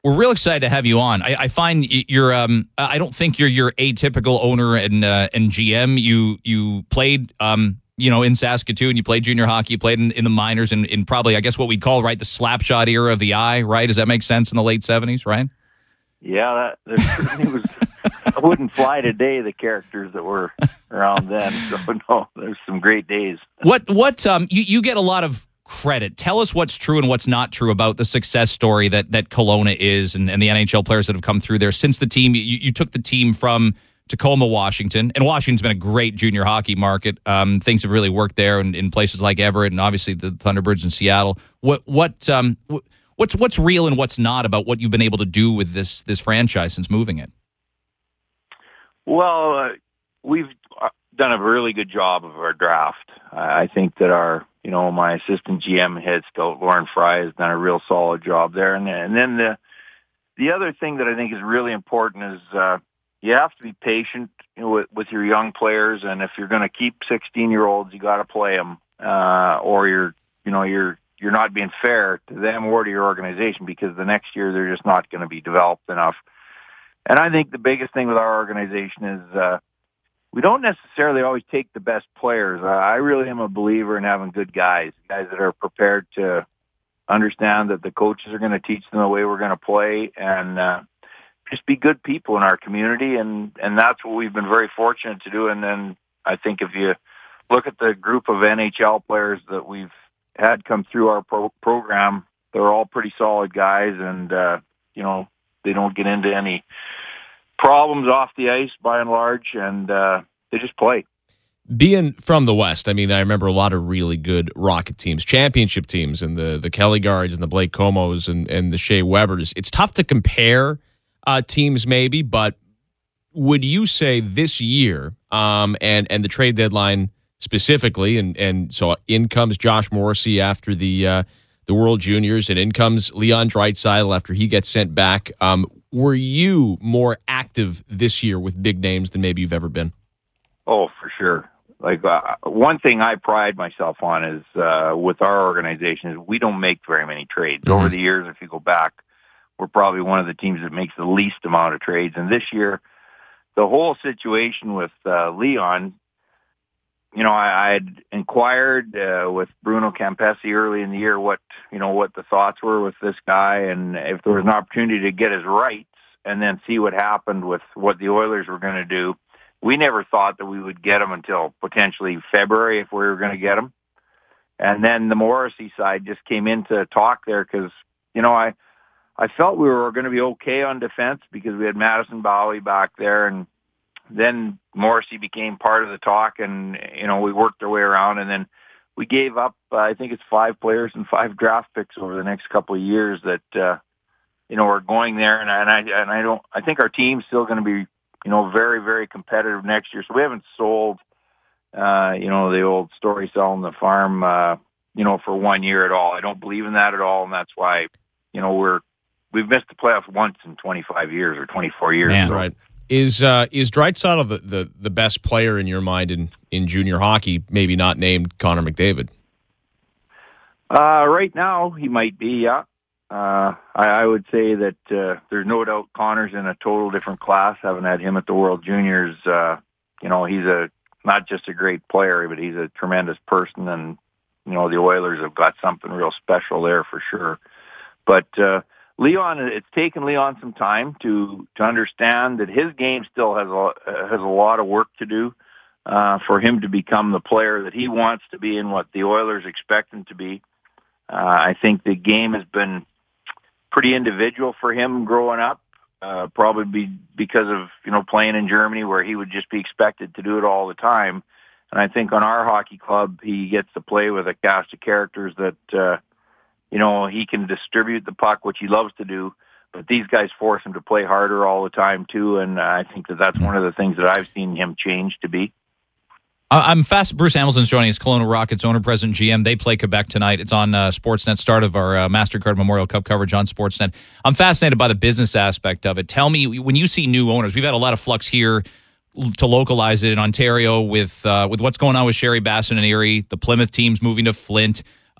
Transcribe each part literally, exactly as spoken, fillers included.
We're real excited to have you on. I, I find you're. Um, I don't think you're your atypical owner and uh, and G M. You you played. Um, you know, in Saskatoon, you played junior hockey. You played in, in the minors, and in, in probably, I guess, what we'd call right the slapshot era of the I. Right? Does that make sense in the late seventies? Right? Yeah, that there certainly was. I wouldn't fly today. The characters that were around then. So no, there's some great days. What what um you you get a lot of credit. Tell us what's true and what's not true about the success story that that Kelowna is and, and the N H L players that have come through there since the team. You, you took the team from Tacoma, Washington, and Washington's been a great junior hockey market. Um, things have really worked there in, in places like Everett and obviously the Thunderbirds in Seattle. What what um what's what's real and what's not about what you've been able to do with this this franchise since moving it? Well, uh, we've done a really good job of our draft. I think that our You know, my assistant G M head scout, Lauren Fry, has done a real solid job there. And, and then the the other thing that I think is really important is uh, you have to be patient, you know, with, with your young players. And if you're going to keep sixteen-year-olds, you got to play them, uh, or you're, you know, you're you're not being fair to them or to your organization because the next year they're just not going to be developed enough. And I think the biggest thing with our organization is. Uh, We don't necessarily always take the best players. Uh, I really am a believer in having good guys, guys that are prepared to understand that the coaches are going to teach them the way we're going to play and uh, just be good people in our community. And, and that's what we've been very fortunate to do. And then I think if you look at the group of N H L players that we've had come through our pro- program, they're all pretty solid guys. And, uh, you know, they don't get into any problems off the ice by and large, and uh, they just play. Being from the West, I mean, I remember a lot of really good Rocket teams, championship teams, and the the Kelly Guards and the Blake Comos and, and the Shea Webbers. It's tough to compare uh, teams maybe, but would you say this year um, and, and the trade deadline specifically, and, and so in comes Josh Morrissey after the uh, the World Juniors, and in comes Leon Draisaitl after he gets sent back, um, were you more active this year with big names than maybe you've ever been? Oh, for sure. Like uh, one thing I pride myself on is uh, with our organization is we don't make very many trades. Mm-hmm. Over the years, if you go back, we're probably one of the teams that makes the least amount of trades. And this year, the whole situation with uh, Leon, you know, I, I had inquired uh, with Bruno Campesi early in the year what, you know, what the thoughts were with this guy and if there was an opportunity to get his rights and then see what happened with what the Oilers were going to do. We never thought that we would get him until potentially February if we were going to get him. And then the Morrissey side just came into talk there because, you know, I, I felt we were going to be okay on defense because we had Madison Bowie back there, and then Morrissey became part of the talk, and, you know, we worked our way around, and then we gave up, uh, I think it's five players and five draft picks over the next couple of years that, uh, you know, are going there. And, and I, and I don't, I think our team's still going to be, you know, very, very competitive next year. So we haven't sold, uh, you know, the old story selling the farm, uh, you know, for one year at all. I don't believe in that at all. And that's why, you know, we're, we've missed the playoffs once in twenty-five years or twenty-four years. Man, so. Right. Is uh, is Draisaitl the, the, the best player in your mind in, in junior hockey, maybe not named Connor McDavid? Uh, right now, he might be, yeah. Uh, I, I would say that uh, there's no doubt Connor's in a total different class. Having had him at the World Juniors, uh, you know, he's a not just a great player, but he's a tremendous person. And, you know, the Oilers have got something real special there for sure. But uh, Leon, it's taken Leon some time to to understand that his game still has a has a lot of work to do uh, for him to become the player that he wants to be and what the Oilers expect him to be. Uh, I think the game has been pretty individual for him growing up, uh, probably be because of, you know, playing in Germany where he would just be expected to do it all the time. And I think on our hockey club, he gets to play with a cast of characters that, uh, you know, he can distribute the puck, which he loves to do, but these guys force him to play harder all the time too. And I think that that's one of the things that I've seen him change to be. I'm fast. Bruce Hamilton's joining us, Kelowna Rockets owner, president, G M. They play Quebec tonight. It's on uh, Sportsnet, start of our uh, MasterCard Memorial Cup coverage on Sportsnet. I'm fascinated by the business aspect of it. Tell me, when you see new owners, we've had a lot of flux here to localize it in Ontario with uh, with what's going on with Sherry Bassin and Erie, the Plymouth teams moving to Flint.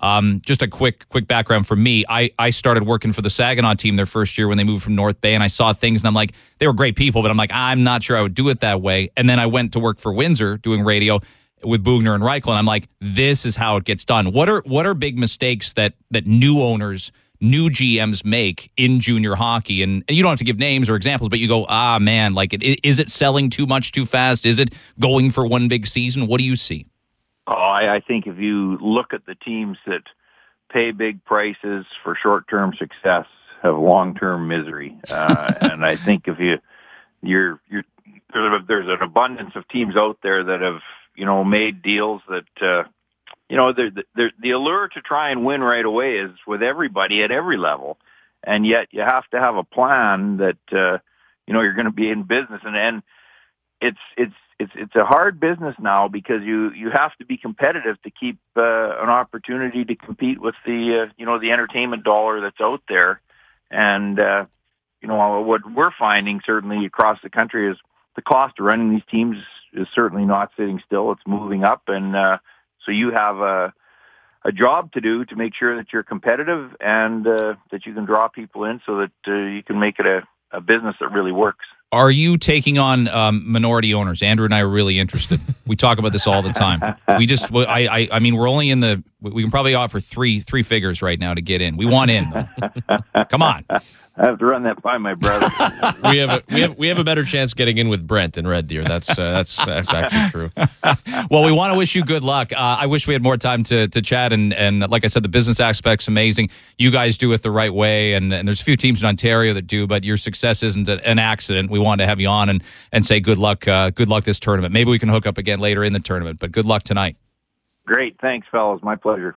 Um, just a quick quick background for me. I, I started working for the Saginaw team their first year when they moved from North Bay, and I saw things, and I'm like, they were great people, but I'm like, I'm not sure I would do it that way. And then I went to work for Windsor doing radio with Bugner and Reichel, and I'm like, this is how it gets done. What are what are big mistakes that that new owners, new G Ms make in junior hockey? And, and you don't have to give names or examples, but you go, ah, man, like, it, is it selling too much too fast? Is it going for one big season? What do you see? Oh, I, I think if you look at the teams that pay big prices for short-term success, have long-term misery, uh, and I think if you you're you're there's, a, there's an abundance of teams out there that have you know made deals that uh, you know the the the allure to try and win right away is with everybody at every level, and yet you have to have a plan that uh, you know you're going to be in business, and and it's it's. It's it's a hard business now because you, you have to be competitive to keep uh, an opportunity to compete with the uh, you know the entertainment dollar that's out there, and uh, you know what we're finding certainly across the country is the cost of running these teams is certainly not sitting still; it's moving up, and uh, so you have a a job to do to make sure that you're competitive and uh, that you can draw people in so that uh, you can make it a, a business that really works. Are you taking on um, minority owners? Andrew and I are really interested. We talk about this all the time. We just, I, I, I mean, we're only in the. We can probably offer three, three figures right now to get in. We want in, though. Come on. I have to run that by my brother. we have a we have we have a better chance getting in with Brent in Red Deer. That's uh, that's that's actually true. Well, we want to wish you good luck. Uh, I wish we had more time to to chat, and and like I said, the business aspect's amazing. You guys do it the right way, and, and there's a few teams in Ontario that do, but your success isn't an accident. We want to have you on and and say good luck. Uh, good luck this tournament. Maybe we can hook up again later in the tournament, but good luck tonight. Great, thanks, fellas. My pleasure.